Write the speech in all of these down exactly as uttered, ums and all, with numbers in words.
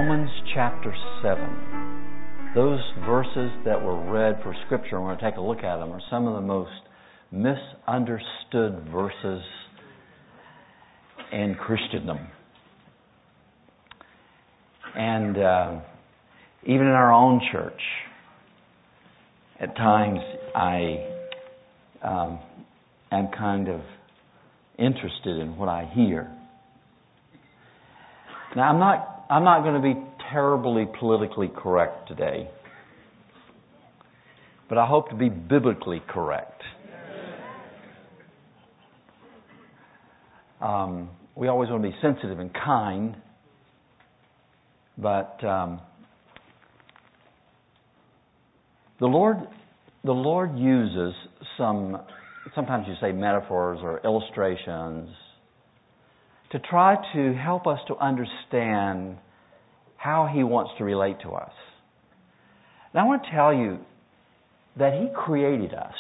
Romans chapter seven. Those verses that were read for Scripture, and we're going to take a look at them, are some of the most misunderstood verses in Christendom. And uh, even in our own church, at times I um, am kind of interested in what I hear. Now, I'm not I'm not going to be terribly politically correct today, but I hope to be biblically correct. Um, we always want to be sensitive and kind, but um, the Lord the Lord uses some, sometimes you say metaphors or illustrations, to try to help us to understand how He wants to relate to us. Now I want to tell you that He created us.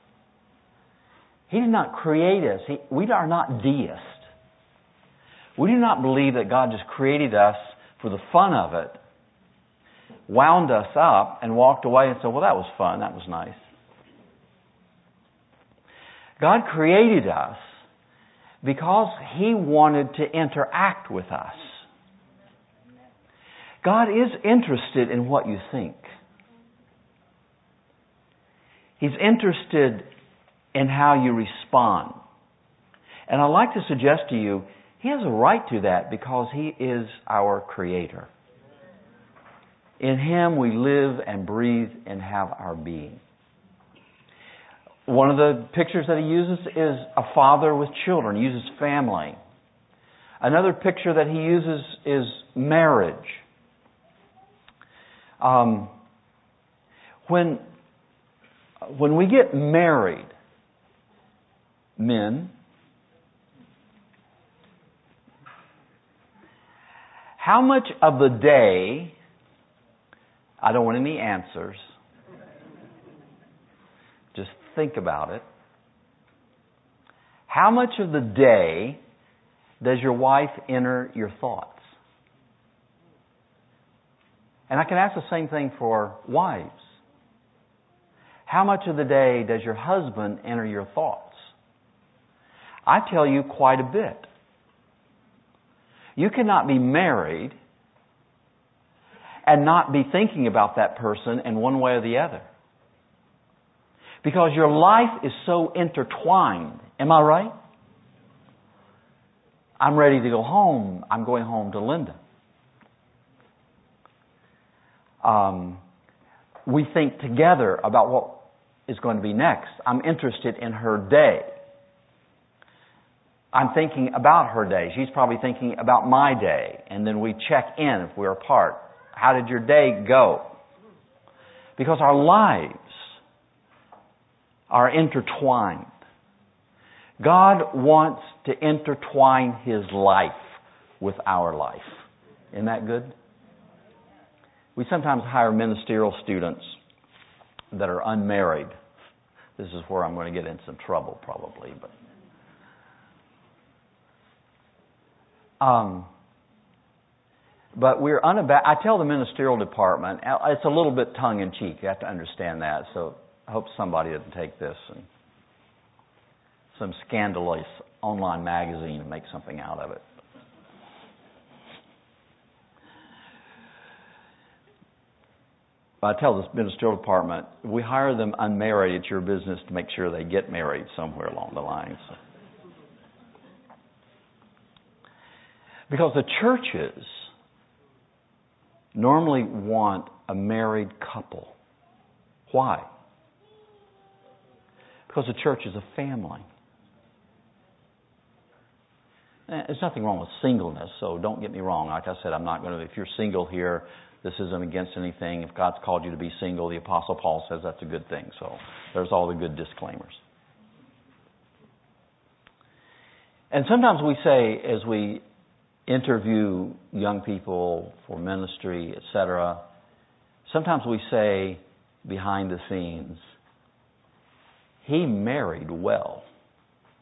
He did not create us. He, we are not deists. We do not believe that God just created us for the fun of it, wound us up, and walked away and said, well, that was fun, that was nice. God created us because He wanted to interact with us. God is interested in what you think. He's interested in how you respond. And I'd like to suggest to you, He has a right to that because He is our Creator. In Him we live and breathe and have our being. One of the pictures that He uses is a father with children. He uses family. Another picture that He uses is marriage. Um, when, when we get married, men, how much of the day, I don't want any answers, just think about it. How much of the day does your wife enter your thoughts? And I can ask the same thing for wives. How much of the day does your husband enter your thoughts? I tell you, quite a bit. You cannot be married and not be thinking about that person in one way or the other. Because your life is so intertwined. Am I right? I'm ready to go home. I'm going home to Linda. Um, we think together about what is going to be next. I'm interested in her day. I'm thinking about her day. She's probably thinking about my day. And then we check in if we're apart. How did your day go? Because our lives are intertwined. God wants to intertwine His life with our life. Isn't that good? We sometimes hire ministerial students that are unmarried. This is where I'm going to get in some trouble probably, but Um, but we're unab- I tell the ministerial department, it's a little bit tongue-in-cheek. You have to understand that. So I hope somebody doesn't take this and some scandalous online magazine and make something out of it. I tell the ministerial department, if we hire them unmarried, it's your business to make sure they get married somewhere along the line. So. Because the churches normally want a married couple. Why? Because the church is a family. There's nothing wrong with singleness, so don't get me wrong. Like I said, I'm not going to, if you're single here, this isn't against anything. If God's called you to be single, the Apostle Paul says that's a good thing. So there's all the good disclaimers. And sometimes we say, as we interview young people for ministry, et cetera, sometimes we say behind the scenes, he married well.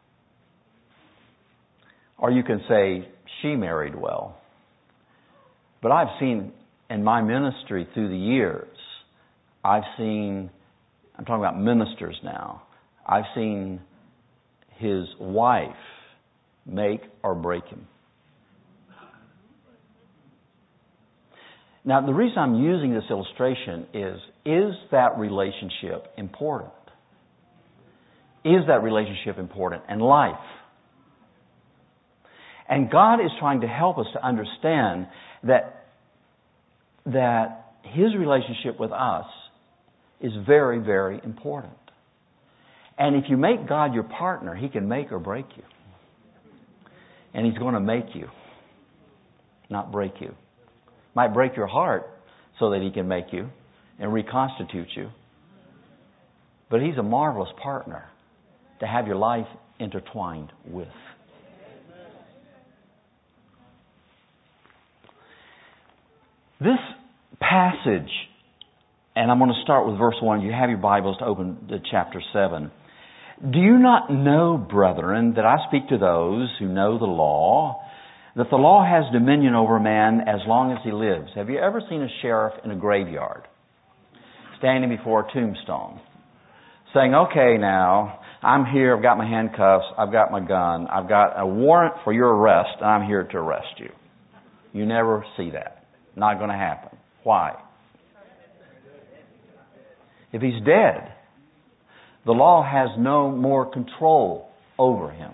Or you can say she married well. But I've seen in my ministry through the years, I've seen, I'm talking about ministers now, I've seen his wife make or break him. Now, the reason I'm using this illustration is, is that relationship important? Is that relationship important in life? And God is trying to help us to understand that, that His relationship with us is very, very important. And if you make God your partner, He can make or break you. And He's going to make you, not break you. Might break your heart so that He can make you and reconstitute you. But He's a marvelous partner to have your life intertwined with. This passage, and I'm going to start with verse one. You have your Bibles to open to chapter seven. Do you not know, brethren, that I speak to those who know the law, that the law has dominion over a man as long as he lives? Have you ever seen a sheriff in a graveyard standing before a tombstone saying, okay, now, I'm here, I've got my handcuffs, I've got my gun, I've got a warrant for your arrest, and I'm here to arrest you? You never see that. Not going to happen. Why? If he's dead, the law has no more control over him.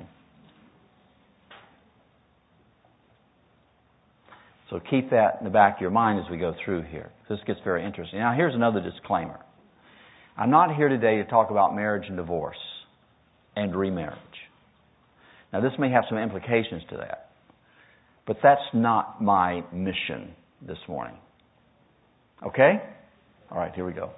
So keep that in the back of your mind as we go through here. This gets very interesting. Now here's another disclaimer. I'm not here today to talk about marriage and divorce and remarriage. Now this may have some implications to that. But that's not my mission this morning. Okay? All right, here we go.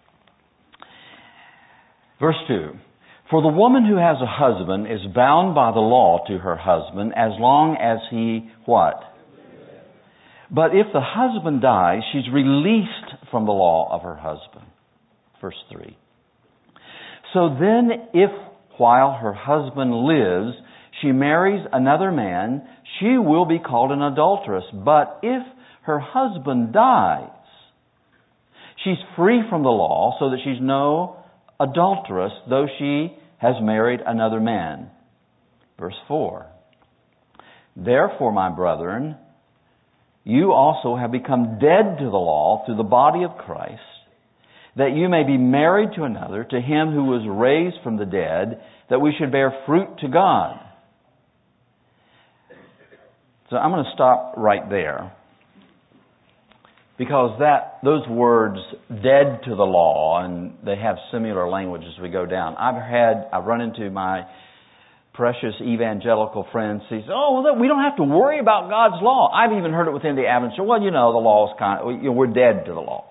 Verse two. For the woman who has a husband is bound by the law to her husband as long as he what? But if the husband dies, she's released from the law of her husband. Verse three. So then if while her husband lives, she marries another man, she will be called an adulteress. But if her husband dies, she's free from the law, so that she's no adulteress, though she has married another man. Verse four. Therefore, my brethren, you also have become dead to the law through the body of Christ, that you may be married to another, to him who was raised from the dead, that we should bear fruit to God. So I'm going to stop right there. Because that those words, dead to the law, and they have similar language as we go down. I've had, I've run into my precious evangelical friends. He says, oh, well, we don't have to worry about God's law. I've even heard it within the Adventist. Well, you know, the law is kind of, you know, we're dead to the law.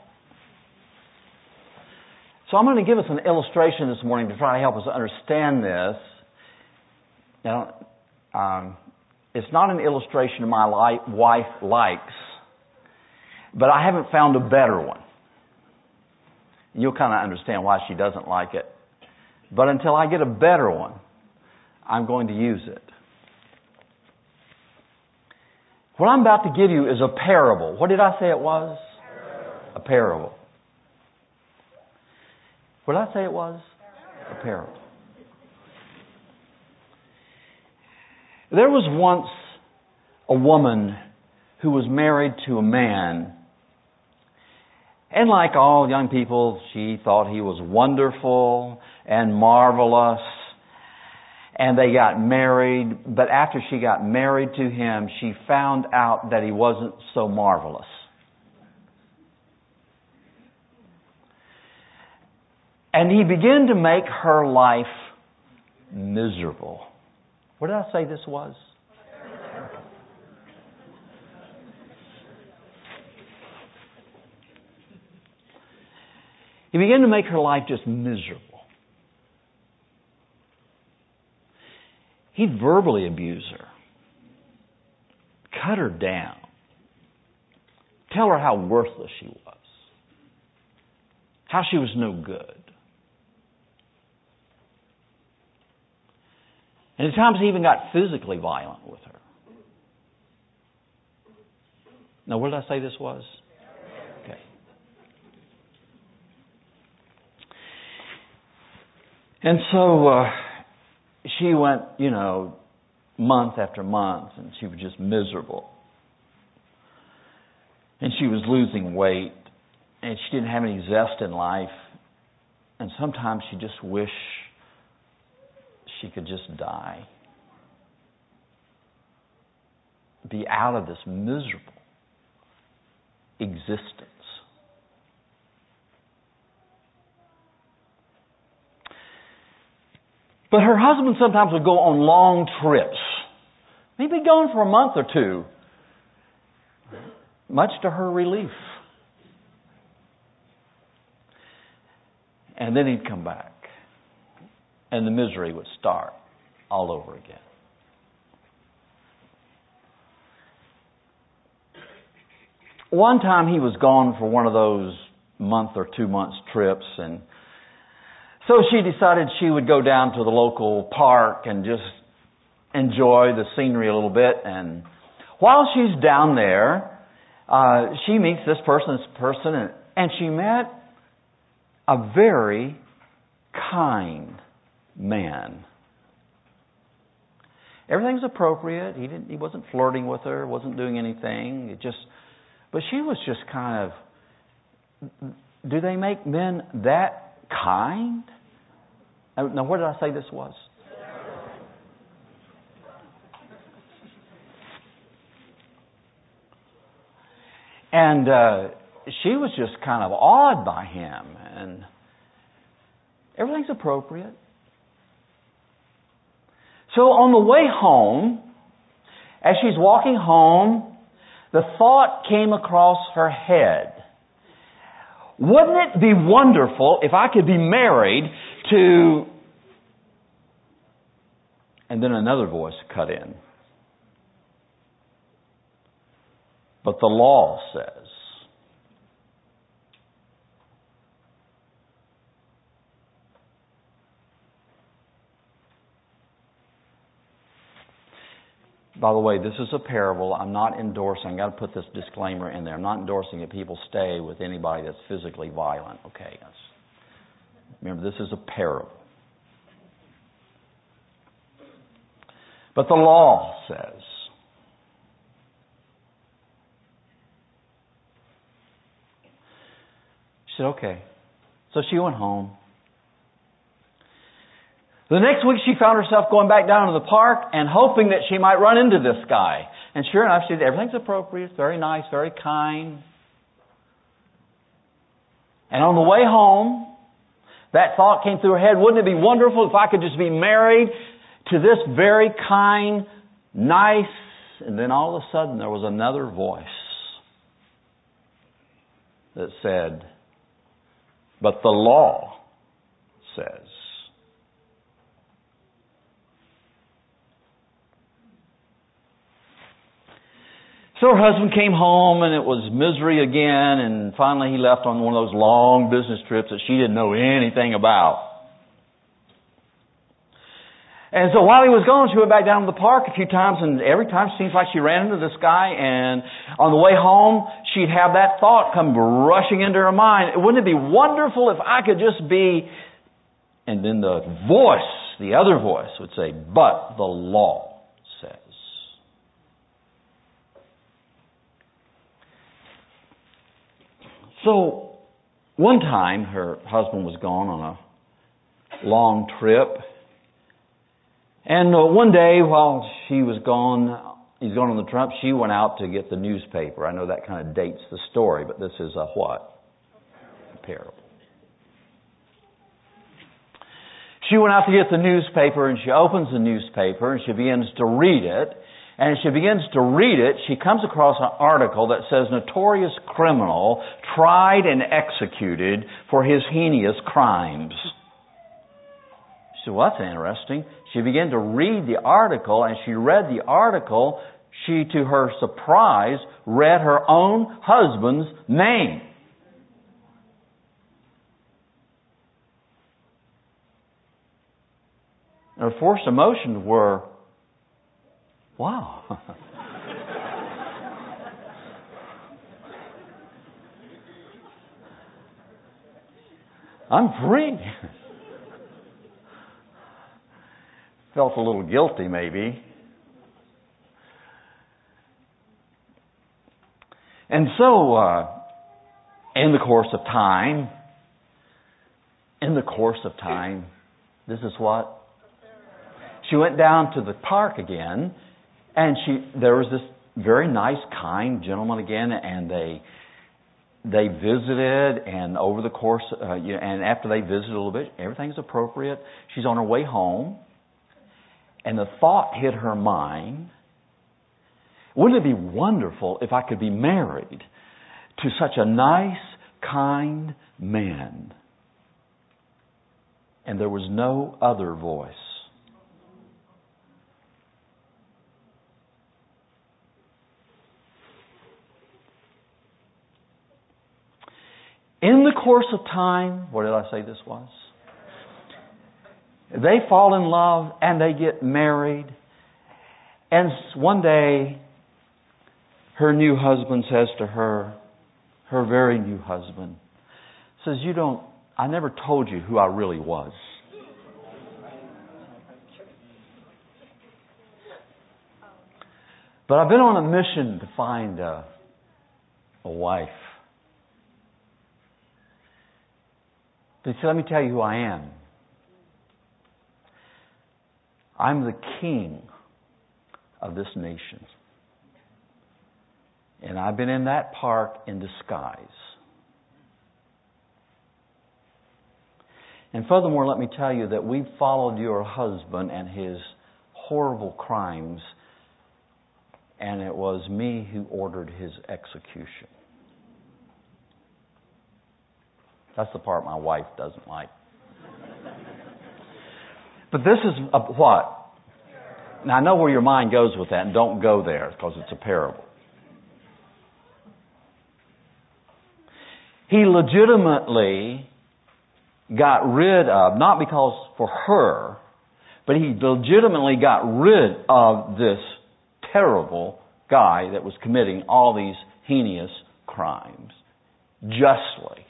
So I'm going to give us an illustration this morning to try to help us understand this. Now, um, it's not an illustration my li- wife likes, but I haven't found a better one. You'll kind of understand why she doesn't like it. But until I get a better one, I'm going to use it. What I'm about to give you is a parable. What did I say it was? Parable. A parable. What did I say it was? A parable. There was once a woman who was married to a man. And like all young people, she thought he was wonderful and marvelous. And they got married. But after she got married to him, she found out that he wasn't so marvelous. And he began to make her life miserable. What did I say this was? He began to make her life just miserable. He'd verbally abuse her, cut her down, tell her how worthless she was, how she was no good. And at times he even got physically violent with her. Now, what did I say this was? Okay. And so uh, she went, you know, month after month, and she was just miserable. And she was losing weight, and she didn't have any zest in life. And sometimes she just wished she could just die. Be out of this miserable existence. But her husband sometimes would go on long trips. He'd be gone for a month or two, much to her relief. And then he'd come back, and the misery would start all over again. One time he was gone for one of those month or two months trips, and so she decided she would go down to the local park and just enjoy the scenery a little bit. And while she's down there, uh, she meets this person, this person, and, and she met a very kind man. Everything's appropriate. He didn't. He wasn't flirting with her. Wasn't doing anything. It just. But she was just kind of. Do they make men that kind? Now, what did I say this was? And uh, she was just kind of awed by him, and everything's appropriate. So on the way home, as she's walking home, the thought came across her head. Wouldn't it be wonderful if I could be married to... And then another voice cut in. But the law says. By the way, this is a parable. I'm not endorsing. I've got to put this disclaimer in there. I'm not endorsing that people stay with anybody that's physically violent. Okay, that's, remember, this is a parable. But the law says. She said, okay. So she went home. The next week she found herself going back down to the park and hoping that she might run into this guy. And sure enough, she did. Everything's appropriate, very nice, very kind. And on the way home, that thought came through her head, wouldn't it be wonderful if I could just be married to this very kind, nice... And then all of a sudden there was another voice that said, but the law says. So her husband came home and it was misery again, and finally he left on one of those long business trips that she didn't know anything about. And so while he was gone, she went back down to the park a few times, and every time it seems like she ran into this guy, and on the way home, she'd have that thought come rushing into her mind. Wouldn't it be wonderful if I could just be... And then the voice, the other voice would say, but the law says. So, one time, her husband was gone on a long trip. And uh, one day, while she was gone, he's gone on the trip, she went out to get the newspaper. I know that kind of dates the story, but this is a what? A parable. She went out to get the newspaper, and she opens the newspaper, and she begins to read it. And as she begins to read it, she comes across an article that says, notorious criminal tried and executed for his heinous crimes. She said, well, that's interesting. She began to read the article, and she read the article. She, to her surprise, read her own husband's name. Her first emotions were, wow. I'm free. Felt a little guilty, maybe. And so, uh, in the course of time, in the course of time, this is what? She went down to the park again, and she there was this very nice, kind gentleman again, and they they visited, and over the course, uh, you know, and after they visited a little bit, everything's appropriate. She's on her way home, and the thought hit her mind, wouldn't it be wonderful if I could be married to such a nice, kind man? And there was no other voice. In the course of time, what did I say this was? They fall in love and they get married. And one day, her new husband says to her, her very new husband, says, you don't, I never told you who I really was. But I've been on a mission to find a, a wife. But he said, let me tell you who I am. I'm the king of this nation. And I've been in that park in disguise. And furthermore, let me tell you that we followed your husband and his horrible crimes, and it was me who ordered his execution. That's the part my wife doesn't like. But this is a, what? Now, I know where your mind goes with that, and don't go there because it's a parable. He legitimately got rid of, not because for her, but he legitimately got rid of this terrible guy that was committing all these heinous crimes justly.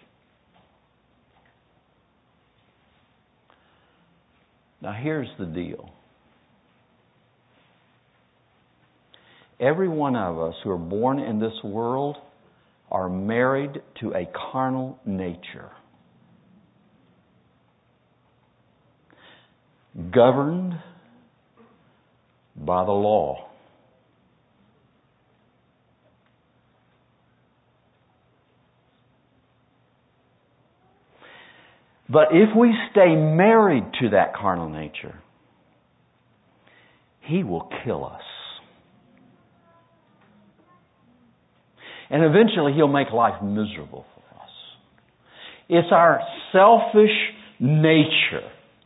Now here's the deal. Every one of us who are born in this world are married to a carnal nature, governed by the law. But if we stay married to that carnal nature, he will kill us. And eventually he'll make life miserable for us. It's our selfish nature.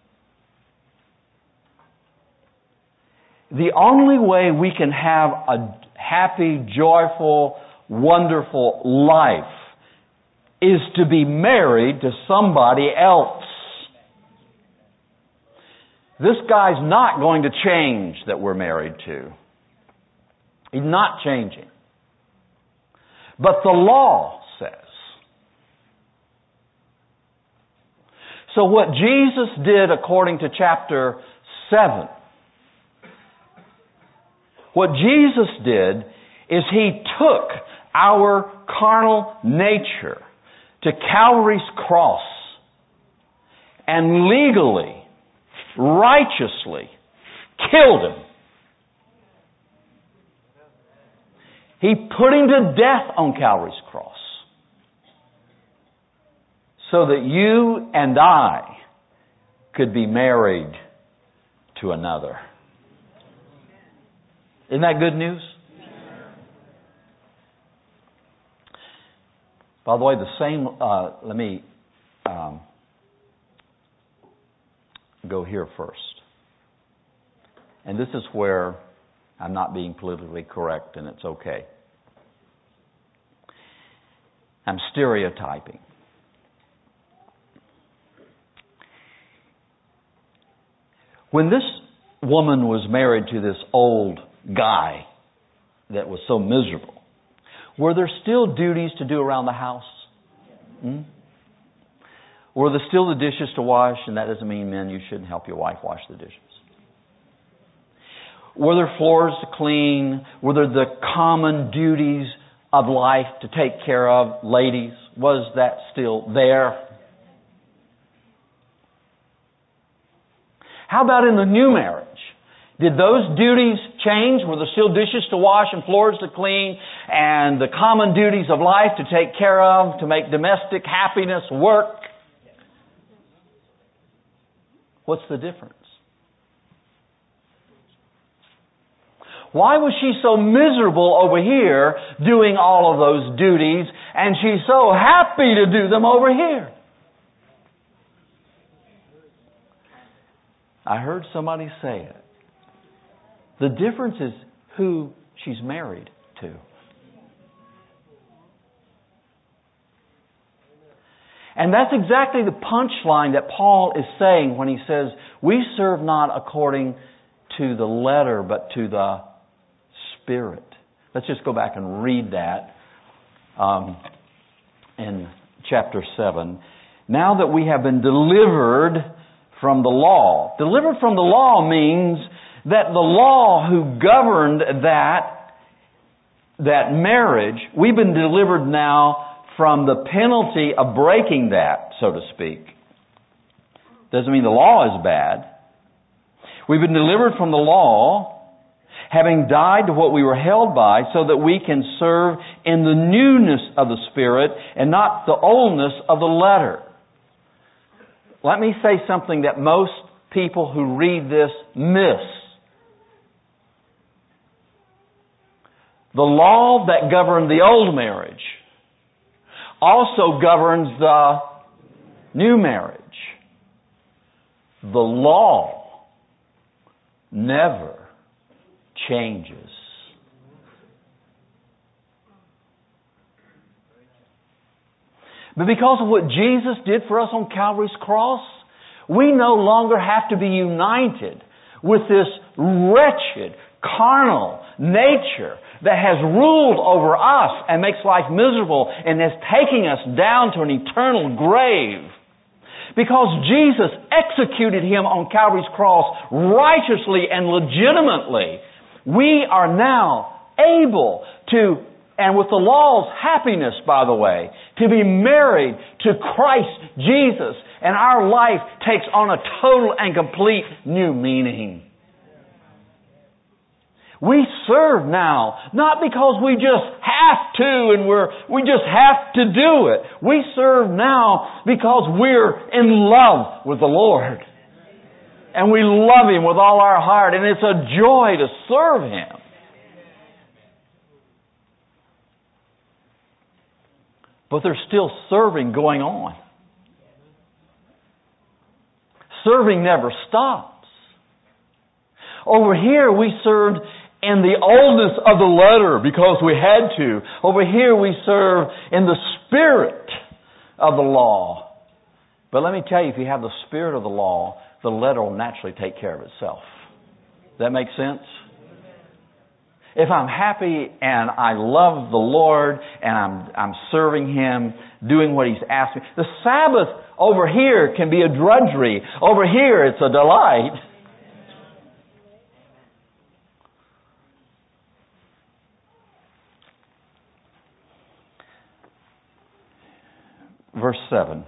The only way we can have a happy, joyful, wonderful life is to be married to somebody else. This guy's not going to change that we're married to. He's not changing. But the law says. So what Jesus did according to chapter seven, what Jesus did is He took our carnal nature to Calvary's cross and legally, righteously killed Him. He put Him to death on Calvary's cross so that you and I could be married to another. Isn't that good news? By the way, the same, uh, let me um, go here first. And this is where I'm not being politically correct, and it's okay. I'm stereotyping. When this woman was married to this old guy that was so miserable, were there still duties to do around the house? Hmm? Were there still the dishes to wash? And that doesn't mean, men, you shouldn't help your wife wash the dishes. Were there floors to clean? Were there the common duties of life to take care of? Ladies, was that still there? How about in the new marriage? Did those duties change? Were there still dishes to wash and floors to clean and the common duties of life to take care of, to make domestic happiness work? What's the difference? Why was she so miserable over here doing all of those duties and she's so happy to do them over here? I heard somebody say it. The difference is who she's married to. And that's exactly the punchline that Paul is saying when he says, we serve not according to the letter, but to the Spirit. Let's just go back and read that um, in chapter seven. Now that we have been delivered from the law. Delivered from the law means that the law who governed that, that marriage, we've been delivered now from the penalty of breaking that, so to speak. Doesn't mean the law is bad. We've been delivered from the law, having died to what we were held by, so that we can serve in the newness of the Spirit and not the oldness of the letter. Let me say something that most people who read this miss. The law that governed the old marriage also governs the new marriage. The law never changes. But because of what Jesus did for us on Calvary's cross, we no longer have to be united with this wretched, carnal nature that has ruled over us and makes life miserable and is taking us down to an eternal grave. Because Jesus executed Him on Calvary's cross righteously and legitimately, we are now able to, and with the law's happiness, by the way, to be married to Christ Jesus. And our life takes on a total and complete new meaning. We serve now, not because we just have to and we're, we just have to do it. We serve now because we're in love with the Lord. And we love Him with all our heart, and it's a joy to serve Him. But there's still serving going on. Serving never stops. Over here we served in the oldness of the letter because we had to. Over here we serve in the spirit of the law. But let me tell you, if you have the spirit of the law, the letter will naturally take care of itself. Does that make sense? If I'm happy and I love the Lord and I'm I'm serving Him, doing what He's asked me, the Sabbath over here can be a drudgery. Over here it's a delight. Verse seven.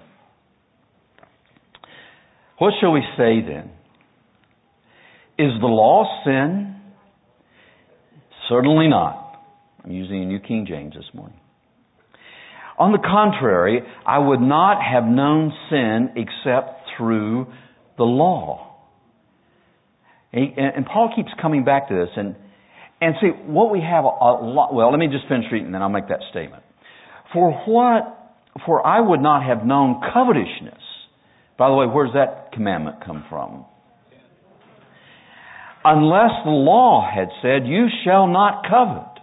What shall we say then? Is the law sin? Certainly not. I'm using a New King James this morning. On the contrary, I would not have known sin except through the law. And Paul keeps coming back to this. And, and see, what we have a lot... Well, let me just finish reading and then I'll make that statement. For what... For I would not have known covetousness. By the way, where does that commandment come from? Unless the law had said, you shall not covet.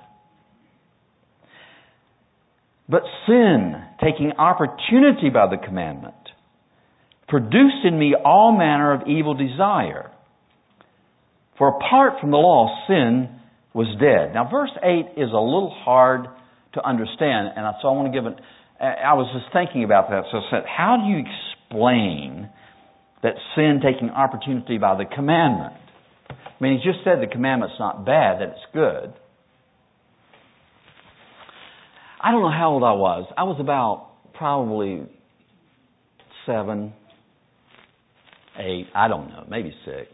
But sin, taking opportunity by the commandment, produced in me all manner of evil desire. For apart from the law, sin was dead. Now, verse eight is a little hard to understand, and so I want to give it... I was just thinking about that, so I said, how do you explain that sin taking opportunity by the commandment. I mean, he just said the commandment's not bad, that it's good. I don't know how old I was. I was about probably seven, eight, I don't know, maybe six.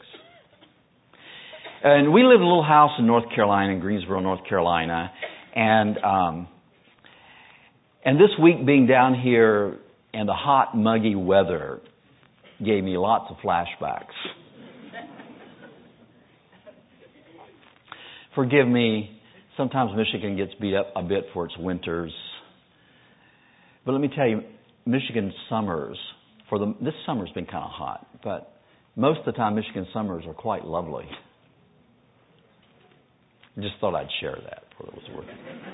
And we lived in a little house in North Carolina, in Greensboro, North Carolina. And um, and this week being down here and the hot, muggy weather gave me lots of flashbacks. Forgive me, sometimes Michigan gets beat up a bit for its winters. But let me tell you, Michigan summers, for the this summer's been kind of hot, but most of the time Michigan summers are quite lovely. Just thought I'd share that for what it was worth.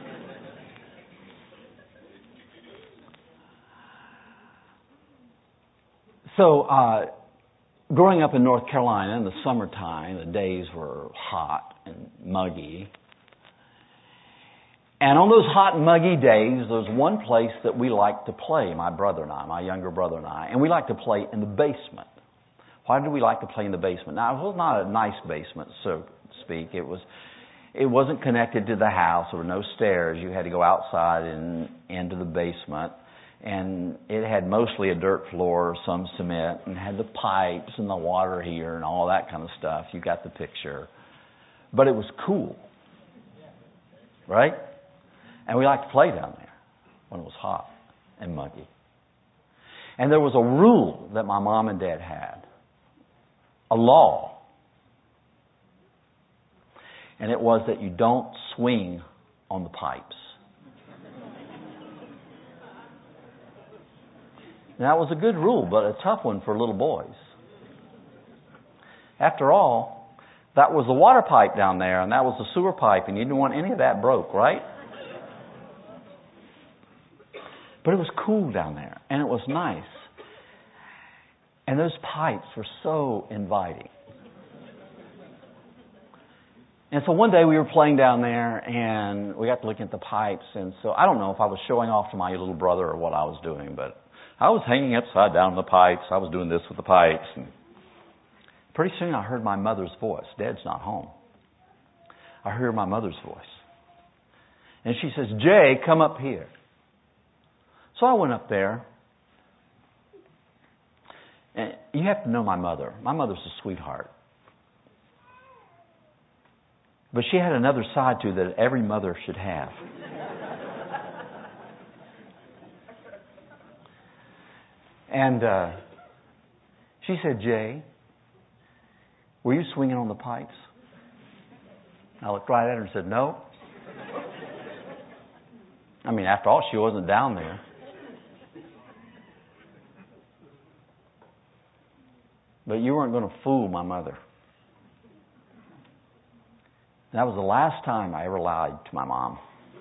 So, uh, growing up in North Carolina in the summertime, the days were hot and muggy. And on those hot and muggy days, there was one place that we liked to play, my brother and I, my younger brother and I, and we liked to play in the basement. Why did we like to play in the basement? Now, it was not a nice basement, so to speak. It was, it wasn't connected to the house. There were no stairs. You had to go outside and into the basement. And it had mostly a dirt floor, some cement, and had the pipes and the water heater and all that kind of stuff. You got the picture. But it was cool. Right? And we liked to play down there when it was hot and muggy. And there was a rule that my mom and dad had. A law. And it was that you don't swing on the pipes. Now, that was a good rule, but a tough one for little boys. After all, that was the water pipe down there, and that was the sewer pipe, and you didn't want any of that broke, right? But it was cool down there, and it was nice. And those pipes were so inviting. And so one day we were playing down there, and we got to looking at the pipes, and so I don't know if I was showing off to my little brother or what I was doing, but I was hanging upside down the pipes. I was doing this with the pipes. And pretty soon I heard my mother's voice. Dad's not home. I heard my mother's voice. And she says, "Jay, come up here." So I went up there. And you have to know my mother. My mother's a sweetheart. But she had another side to her that every mother should have. And uh, she said, "Jay, were you swinging on the pipes?" I looked right at her and said, "No." I mean, after all, she wasn't down there. But you weren't going to fool my mother. That was the last time I ever lied to my mom.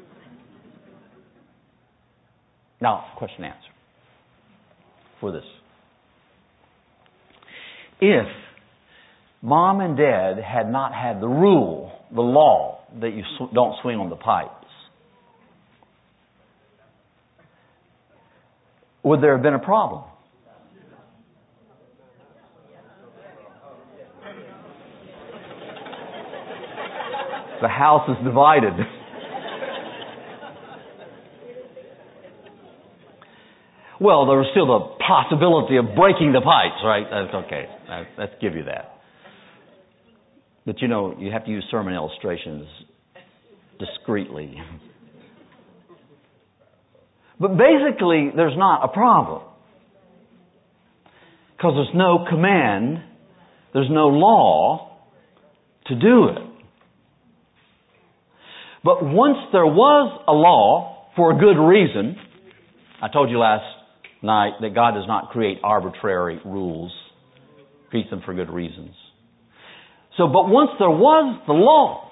Now, question and answer for this. If Mom and Dad had not had the rule, the law, that you don't swing on the pipes, would there have been a problem? The house is divided. Well, there was still the possibility of breaking the pipes, right? That's okay. Let's give you that. But you know, you have to use sermon illustrations discreetly. But basically, there's not a problem. Because there's no command, there's no law to do it. But once there was a law for a good reason, I told you last night that God does not create arbitrary rules. He creates them for good reasons. So, but once there was the law,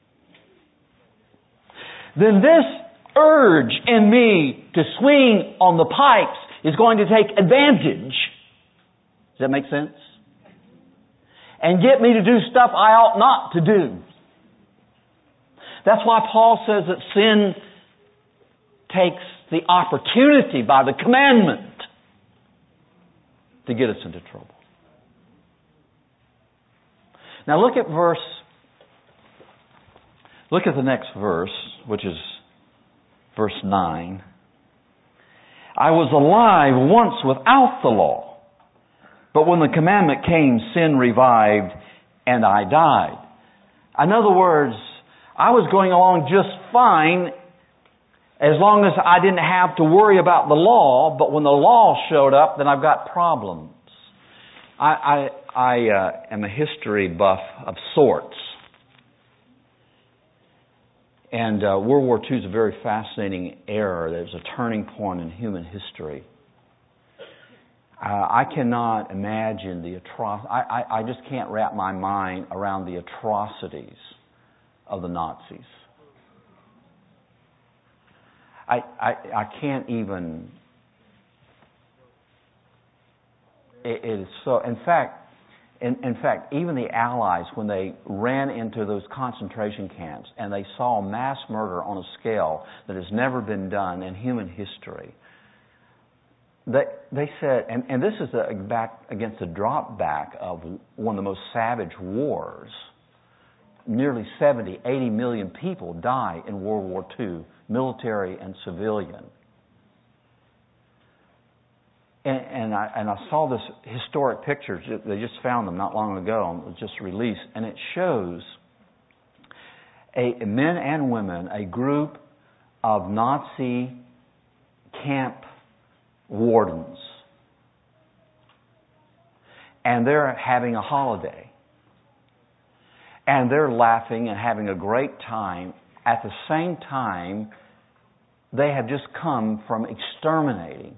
then this urge in me to swing on the pipes is going to take advantage. Does that make sense? And get me to do stuff I ought not to do. That's why Paul says that sin takes the opportunity by the commandment. to get us into trouble. Now look at verse, look at the next verse, which is verse nine. I was alive once without the law, but when the commandment came, sin revived, and I died. In other words, I was going along just fine as long as I didn't have to worry about the law, but when the law showed up, then I've got problems. I, I, I uh, am a history buff of sorts. And uh, World War Two is a very fascinating era. There's a turning point in human history. Uh, I cannot imagine the atro- I, I, I just can't wrap my mind around the atrocities of the Nazis. I, I, I can't even... It, it is so... In fact, in, in fact, even the Allies, when they ran into those concentration camps and they saw mass murder on a scale that has never been done in human history, they, they said, and, and this is a, back against the drop back of one of the most savage wars. Nearly seventy, eighty million people die in World War Two, military and civilian. And, and, I, and I saw this historic pictures. They just found them not long ago. It was just released. And it shows a, men and women, a group of Nazi camp wardens. And they're having a holiday. And they're laughing and having a great time. At the same time, they have just come from exterminating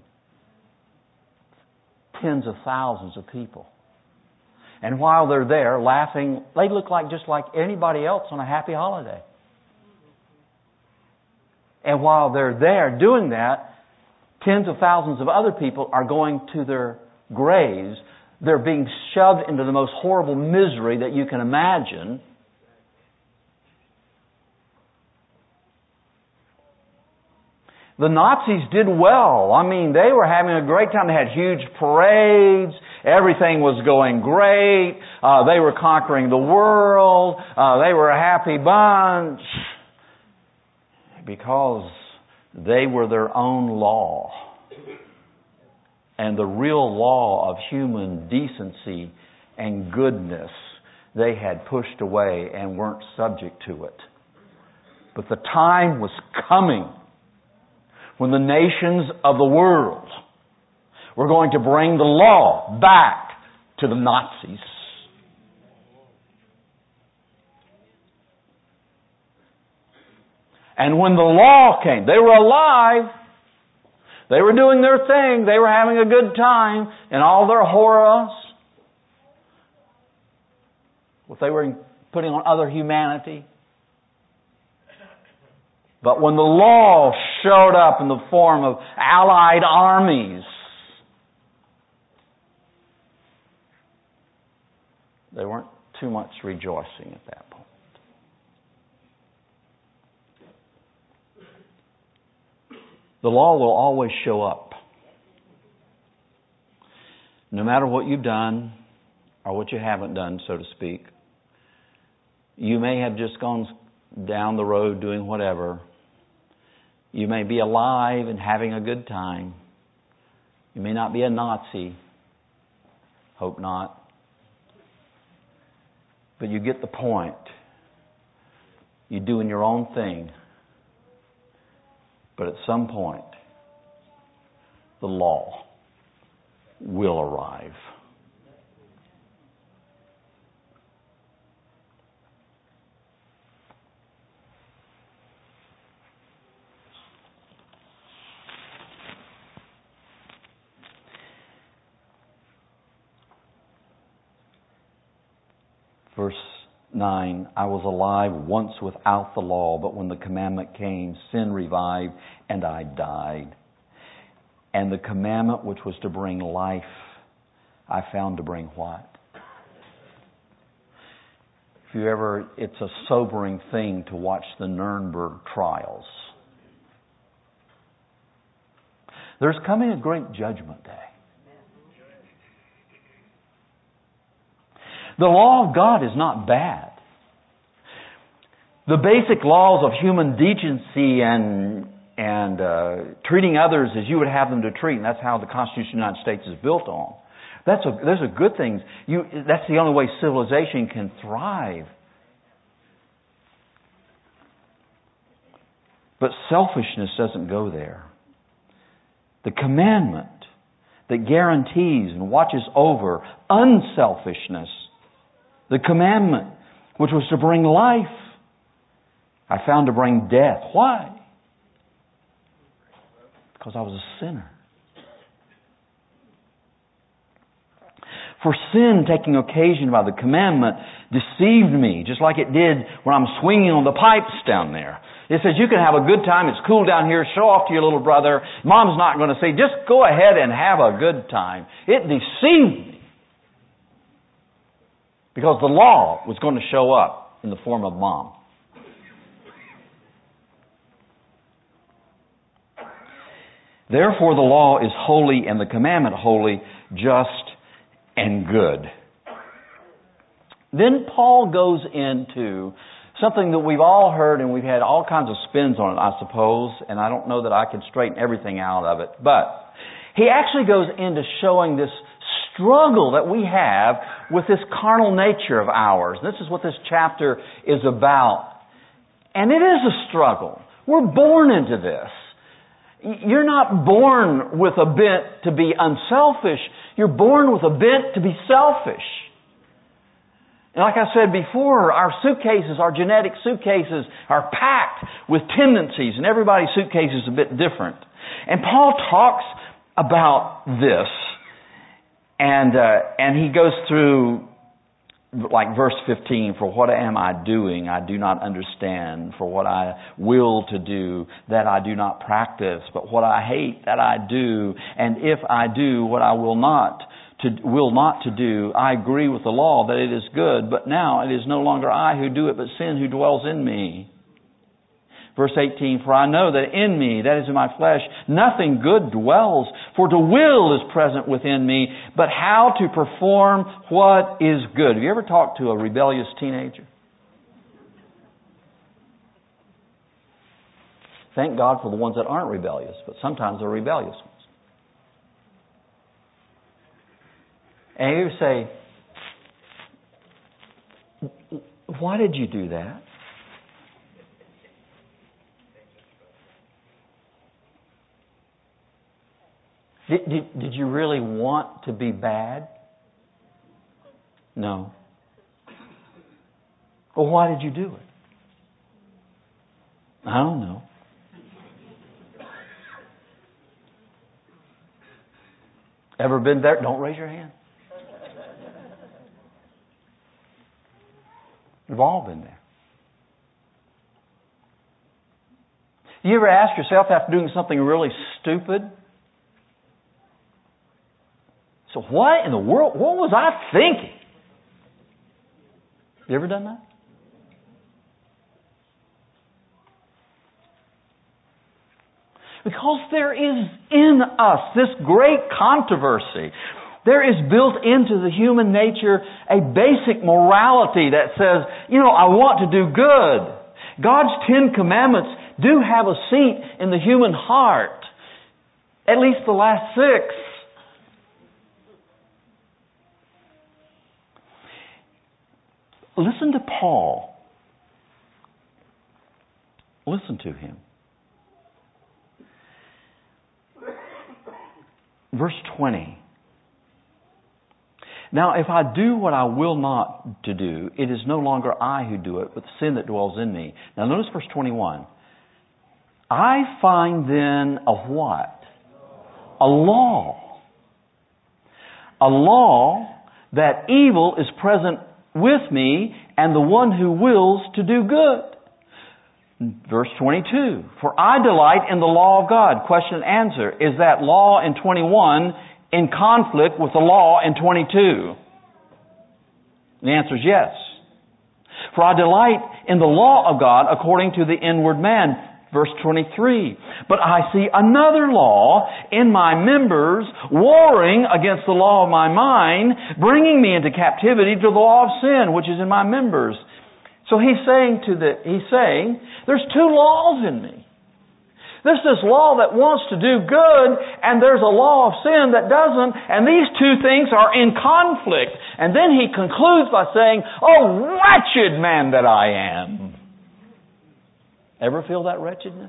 tens of thousands of people. And while they're there laughing, they look like just like anybody else on a happy holiday. And while they're there doing that, tens of thousands of other people are going to their graves. They're being shoved into the most horrible misery that you can imagine. The Nazis did well. I mean, they were having a great time. They had huge parades. Everything was going great. Uh, they were conquering the world. Uh, they were a happy bunch. Because they were their own law. And the real law of human decency and goodness they had pushed away and weren't subject to it. But the time was coming when the nations of the world were going to bring the law back to the Nazis. And when the law came, they were alive. They were doing their thing. They were having a good time in all their horrors. What they were putting on other humanity. But when the law showed up in the form of allied armies, they weren't too much rejoicing at that point. The law will always show up. No matter what you've done or what you haven't done, so to speak. You may have just gone down the road doing whatever. You may be alive and having a good time. You may not be a Nazi. Hope not. But you get the point. You're doing your own thing. But at some point, the law will arrive. Verse nine, I was alive once without the law, but when the commandment came, sin revived, and I died. And the commandment which was to bring life, I found to bring what? If you ever, it's a sobering thing to watch the Nuremberg trials. There's coming a great judgment day. The law of God is not bad. The basic laws of human decency and and uh, treating others as you would have them to treat, and that's how the Constitution of the United States is built on. That's a, those are good things. You, that's the only way civilization can thrive. But selfishness doesn't go there. The commandment that guarantees and watches over unselfishness, the commandment which was to bring life, I found to bring death. Why? Because I was a sinner. For sin, taking occasion by the commandment, deceived me, just like it did when I'm swinging on the pipes down there. It says you can have a good time, it's cool down here, show off to your little brother. Mom's not going to say, just go ahead and have a good time. It deceived me. Because the law was going to show up in the form of Mom. Therefore the law is holy and the commandment holy, just and good. Then Paul goes into something that we've all heard and we've had all kinds of spins on it, I suppose, and I don't know that I can straighten everything out of it. But he actually goes into showing this struggle that we have with this carnal nature of ours. This is what this chapter is about. And it is a struggle. We're born into this. You're not born with a bent to be unselfish. You're born with a bent to be selfish. And like I said before, our suitcases, our genetic suitcases are packed with tendencies, and everybody's suitcase is a bit different. And Paul talks about this, and uh, and he goes through, like verse fifteen, for what am I doing? I do not understand. For what I will to do, that I do not practice. But what I hate, that I do. And if I do what I will not to will not to do, I agree with the law that it is good. But now it is no longer I who do it, but sin who dwells in me. Verse eighteen, for I know that in me, that is in my flesh, nothing good dwells. For the will is present within me, but how to perform what is good. Have you ever talked to a rebellious teenager? Thank God for the ones that aren't rebellious, but sometimes they're rebellious ones. And you say, why did you do that? Did, did, did you really want to be bad? No. Well, why did you do it? I don't know. Ever been there? Don't raise your hand. We've all been there. You ever ask yourself after doing something really stupid, so what in the world, what was I thinking? You ever done that? Because there is in us this great controversy. There is built into the human nature a basic morality that says, you know, I want to do good. God's Ten Commandments do have a seat in the human heart. At least the last six. Listen to Paul. Listen to him. Verse twenty. Now, if I do what I will not to do, it is no longer I who do it, but the sin that dwells in me. Now, notice verse twenty-one. I find then of what? A law. A law that evil is present with me, and the one who wills to do good. Verse twenty-two. For I delight in the law of God. Question and answer. Is that law in twenty-one in conflict with the law in twenty-two? The answer is yes. For I delight in the law of God according to the inward man. Verse twenty-three, but I see another law in my members, warring against the law of my mind, bringing me into captivity to the law of sin, which is in my members. So he's saying to the, he's saying, there's two laws in me. There's this law that wants to do good, and there's a law of sin that doesn't, and these two things are in conflict. And then he concludes by saying, oh, wretched man that I am. Ever feel that wretchedness?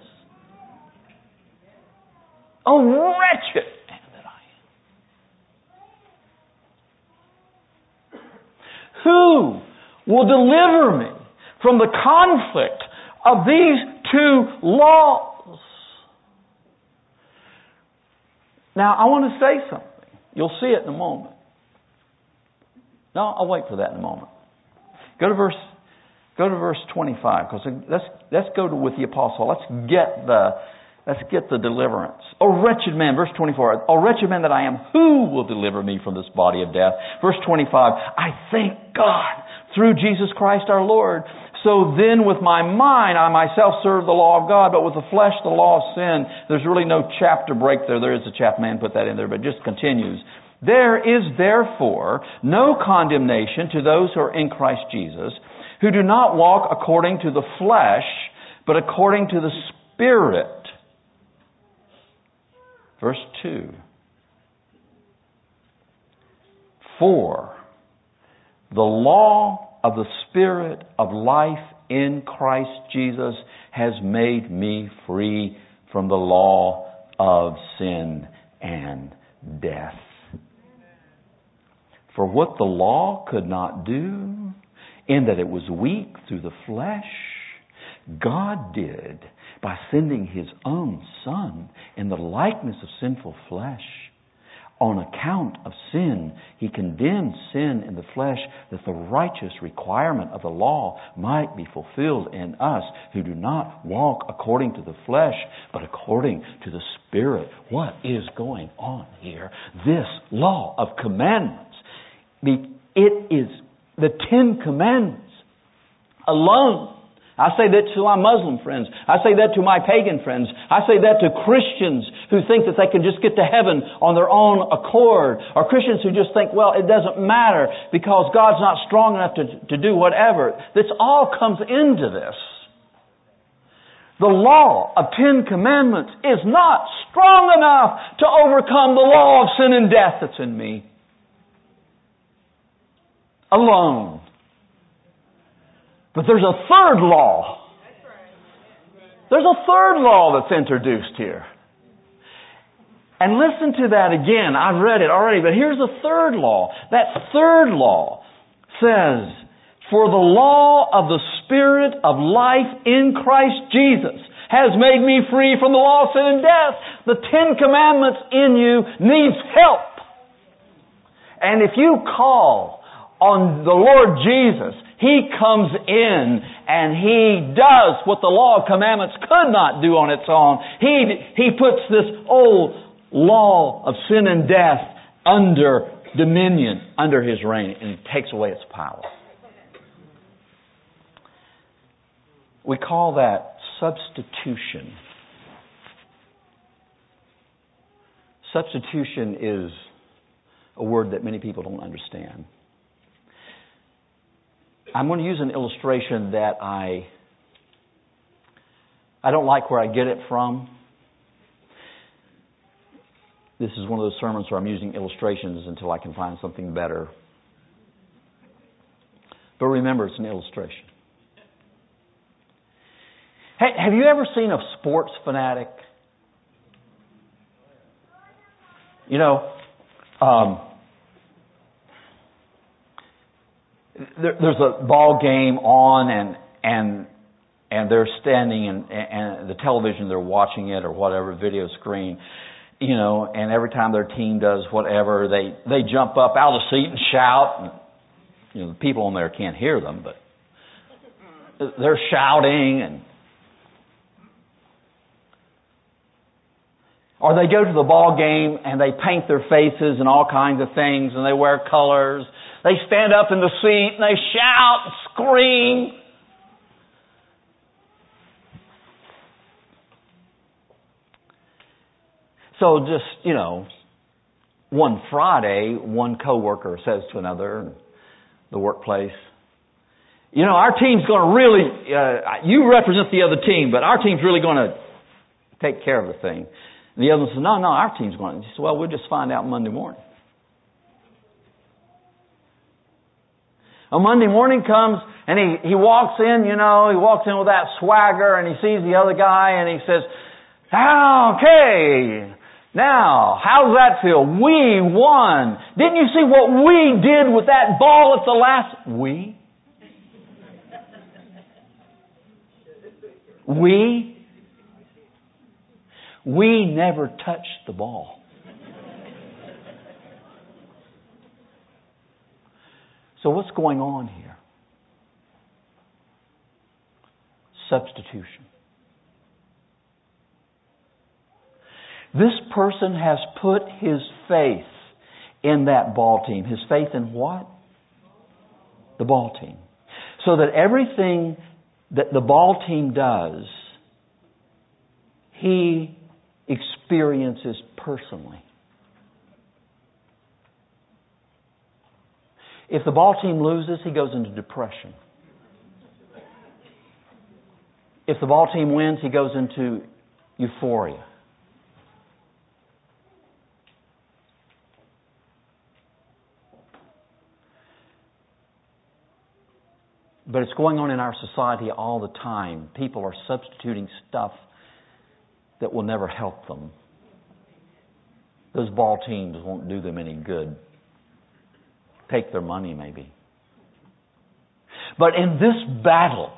Oh, wretched man that I am. Who will deliver me from the conflict of these two laws? Now, I want to say something. You'll see it in a moment. No, I'll wait for that in a moment. Go to verse Go to verse twenty-five, because let's let's go to with the apostle. Let's get the let's get the deliverance. Oh wretched man, verse twenty-four. Oh wretched man that I am, who will deliver me from this body of death? Verse twenty-five. I thank God through Jesus Christ our Lord. So then with my mind I myself serve the law of God, but with the flesh the law of sin. There's really no chapter break there. There is a chapter, man put that in there, but it just continues. There is therefore no condemnation to those who are in Christ Jesus, who do not walk according to the flesh, but according to the Spirit. Verse two. For the law of the Spirit of life in Christ Jesus has made me free from the law of sin and death. For what the law could not do, in that it was weak through the flesh, God did by sending His own Son in the likeness of sinful flesh. On account of sin, He condemned sin in the flesh, that the righteous requirement of the law might be fulfilled in us who do not walk according to the flesh, but according to the Spirit. What is going on here? This law of commandments, it is the Ten Commandments alone. I say that to my Muslim friends. I say that to my pagan friends. I say that to Christians who think that they can just get to heaven on their own accord. Or Christians who just think, well, it doesn't matter because God's not strong enough to, to do whatever. This all comes into this. The law of Ten Commandments is not strong enough to overcome the law of sin and death that's in me. Alone. But there's a third law. There's a third law that's introduced here. And listen to that again. I've read it already, but here's the third law. That third law says, for the law of the Spirit of life in Christ Jesus has made me free from the law of sin and death. The Ten Commandments in you needs help. And if you call on the Lord Jesus, He comes in and He does what the law of commandments could not do on its own. He, he puts this old law of sin and death under dominion, under His reign, and takes away its power. We call that substitution. Substitution is a word that many people don't understand. I'm going to use an illustration that I I don't like where I get it from. This is one of those sermons where I'm using illustrations until I can find something better. But remember, it's an illustration. Hey, have you ever seen a sports fanatic? You know, um, there, there's a ball game on, and and and they're standing and and the television, they're watching it or whatever, video screen. You know, and every time their team does whatever, they, they jump up out of the seat and shout. And, you know, the people on there can't hear them, but they're shouting. And or they go to the ball game and they paint their faces and all kinds of things, and they wear colors. They stand up in the seat and they shout and scream. So just, you know, one Friday, one coworker says to another in the workplace, you know, our team's going to really, uh, you represent the other team, but our team's really going to take care of the thing. And the other one says, no, no, our team's going to. He says, well, we'll just find out Monday morning. On Monday morning comes, and he, he walks in, you know, he walks in with that swagger, and he sees the other guy, and he says, okay, now, how does that feel? We won. Didn't you see what we did with that ball at the last... We? We? We never touched the ball. So what's going on here? Substitution. This person has put his faith in that ball team. His faith in what? The ball team. So that everything that the ball team does, he experiences personally. If the ball team loses, he goes into depression. If the ball team wins, he goes into euphoria. But it's going on in our society all the time. People are substituting stuff that will never help them. Those ball teams won't do them any good. Take their money, maybe. But in this battle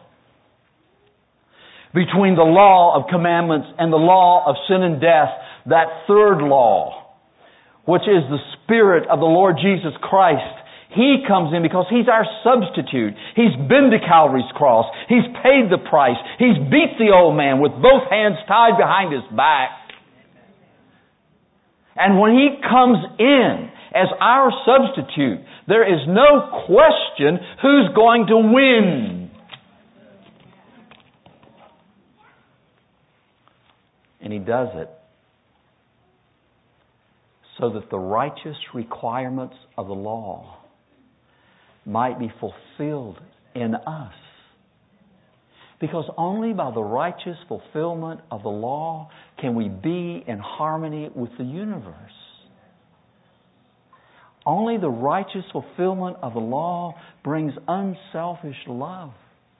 between the law of commandments and the law of sin and death, that third law, which is the Spirit of the Lord Jesus Christ, He comes in because He's our substitute. He's been to Calvary's cross. He's paid the price. He's beat the old man with both hands tied behind his back. And when He comes in as our substitute, there is no question who's going to win. And He does it so that the righteous requirements of the law might be fulfilled in us. Because only by the righteous fulfillment of the law can we be in harmony with the universe. Only the righteous fulfillment of the law brings unselfish love.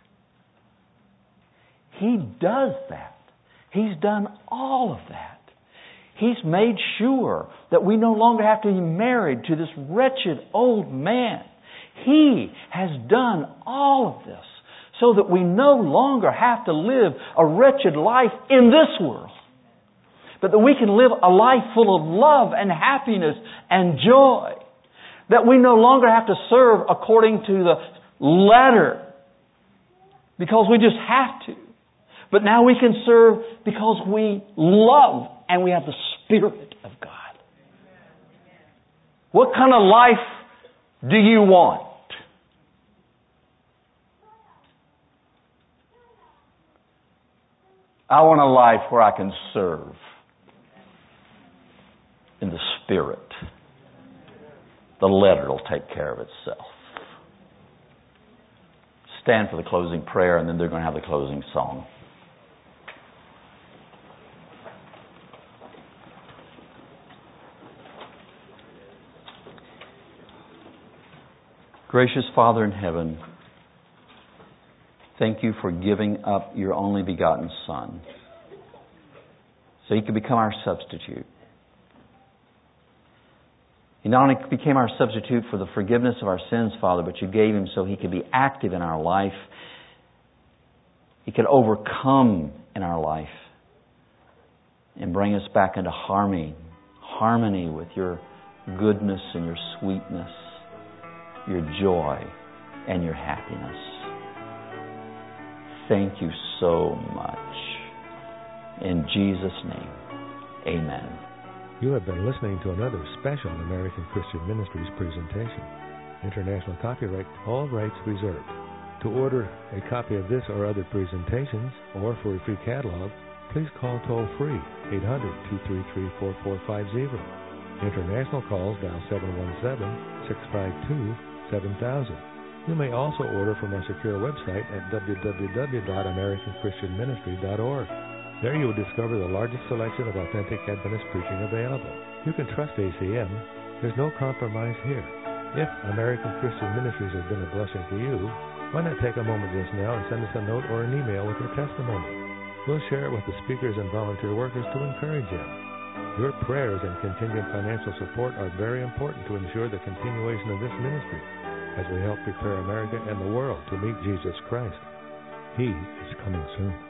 He does that. He's done all of that. He's made sure that we no longer have to be married to this wretched old man. He has done all of this so that we no longer have to live a wretched life in this world, but that we can live a life full of love and happiness and joy. That we no longer have to serve according to the letter because we just have to. But now we can serve because we love and we have the Spirit of God. What kind of life do you want? I want a life where I can serve in the Spirit. The letter will take care of itself. Stand for the closing prayer, and then they're going to have the closing song. Gracious Father in heaven, thank You for giving up Your only begotten Son so He could become our substitute. He not only became our substitute for the forgiveness of our sins, Father, but You gave Him so He could be active in our life. He could overcome in our life and bring us back into harmony, harmony with Your goodness and Your sweetness, Your joy and Your happiness. Thank You so much. In Jesus' name, amen. You have been listening to another special American Christian Ministries presentation. International copyright, all rights reserved. To order a copy of this or other presentations, or for a free catalog, please call toll-free eight hundred, two three three, four four five zero. International calls dial seven one seven, six five two, seven thousand. You may also order from our secure website at w w w dot american christian ministry dot org. There you will discover the largest selection of authentic Adventist preaching available. You can trust A C M. There's no compromise here. If American Christian Ministries has been a blessing to you, why not take a moment just now and send us a note or an email with your testimony? We'll share it with the speakers and volunteer workers to encourage you. Your prayers and contingent financial support are very important to ensure the continuation of this ministry as we help prepare America and the world to meet Jesus Christ. He is coming soon.